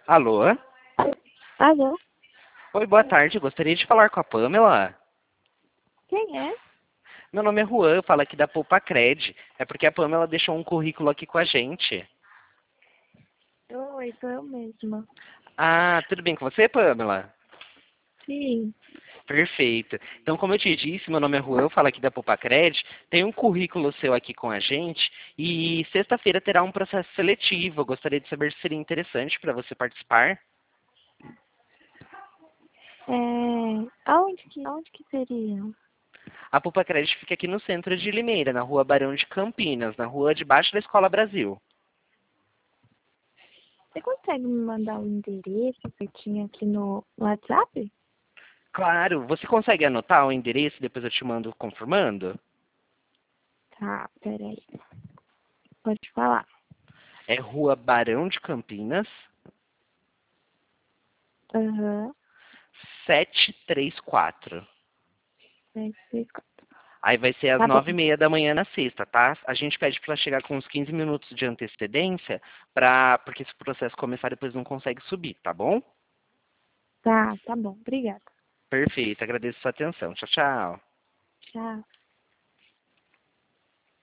Alô? Alô? Oi, boa tarde. Gostaria de falar com a Pamela. Quem é? Meu nome é Juan, eu falo aqui da Poupa-Cred. É porque a Pamela deixou um currículo aqui com a gente. Oi, sou eu mesma. Ah, tudo bem com você, Pamela? Sim. Perfeito. Então, como eu te disse, meu nome é Juan, eu falo aqui da Poupa-Cred. Tem um currículo seu aqui com a gente e sexta-feira terá um processo seletivo. Eu gostaria de saber se seria interessante para você participar. Aonde que seria? A Poupa-Cred fica aqui no centro de Limeira, na rua Barão de Campinas, na rua debaixo da Escola Brasil. Você consegue me mandar o endereço certinho aqui no WhatsApp? Claro, você consegue anotar o endereço e depois eu te mando confirmando? Tá, peraí. Pode falar. É Rua Barão de Campinas, Aham. 734. 764. Aí vai ser às Tá bom. 9h30 da manhã na sexta, tá? A gente pede para chegar com uns 15 minutos de antecedência, porque se o processo começar depois não consegue subir, tá bom? Tá bom. Obrigada. Perfeito, agradeço a sua atenção. Tchau, tchau. Tchau.